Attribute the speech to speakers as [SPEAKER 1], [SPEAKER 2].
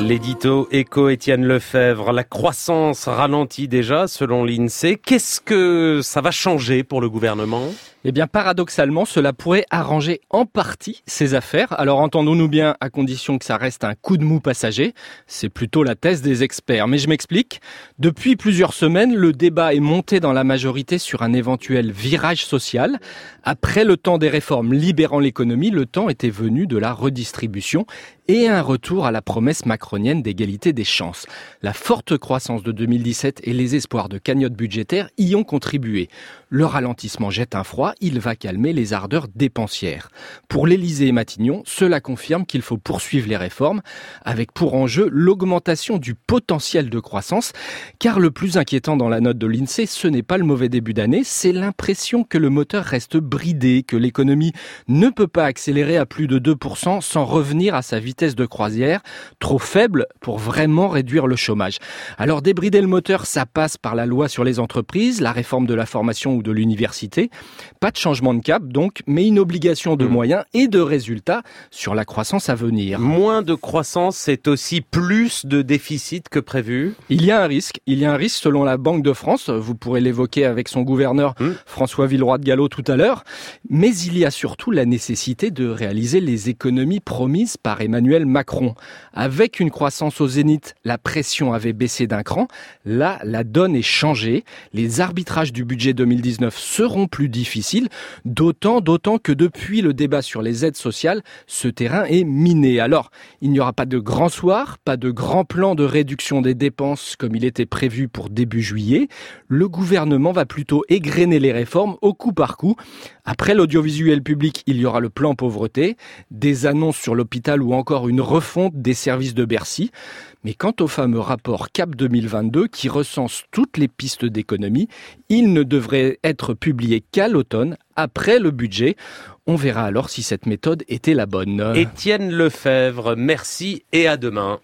[SPEAKER 1] L'édito Éco, Étienne Lefebvre. La croissance ralentit déjà selon l'INSEE. Qu'est-ce que ça va changer pour le gouvernement ?
[SPEAKER 2] Eh bien, paradoxalement, cela pourrait arranger en partie ses affaires. Alors, entendons-nous bien, à condition que ça reste un coup de mou passager. C'est plutôt la thèse des experts. Mais je m'explique. Depuis plusieurs semaines, le débat est monté dans la majorité sur un éventuel virage social. Après le temps des réformes libérant l'économie, le temps était venu de la redistribution et un retour à la promesse macronienne d'égalité des chances. La forte croissance de 2017 et les espoirs de cagnotte budgétaire y ont contribué. Le ralentissement jette un froid, il va calmer les ardeurs dépensières. Pour l'Élysée et Matignon, cela confirme qu'il faut poursuivre les réformes, avec pour enjeu l'augmentation du potentiel de croissance, car le plus inquiétant dans la note de l'INSEE, ce n'est pas le mauvais début d'année, c'est l'impression que le moteur reste bridé, que l'économie ne peut pas accélérer à plus de 2% sans revenir à sa vitesse de croisière, trop faible pour vraiment réduire le chômage. Alors débrider le moteur, ça passe par la loi sur les entreprises, la réforme de la formation ou de l'université. Pas de changement de cap donc, mais une obligation de moyens et de résultats sur la croissance à venir.
[SPEAKER 1] Moins de croissance, c'est aussi plus de déficit que prévu.
[SPEAKER 2] Il y a un risque selon la Banque de France, vous pourrez l'évoquer avec son gouverneur François Villeroy de Galhau tout à l'heure, mais il y a surtout la nécessité de réaliser les économies promises par Emmanuel Macron. Avec une croissance au zénith, la pression avait baissé d'un cran. Là, la donne est changée. Les arbitrages du budget 2019 seront plus difficiles, d'autant que depuis le débat sur les aides sociales, ce terrain est miné. Alors, il n'y aura pas de grand soir, pas de grand plan de réduction des dépenses comme il était prévu pour début juillet. Le gouvernement va plutôt égrener les réformes au coup par coup. Après l'audiovisuel public, il y aura le plan pauvreté, des annonces sur l'hôpital ou encore une refonte des services de Bercy. Mais quant au fameux rapport CAP 2022 qui recense toutes les pistes d'économie, il ne devrait être publié qu'à l'automne, après le budget. On verra alors si cette méthode était la bonne.
[SPEAKER 1] Étienne Lefebvre, merci et à demain.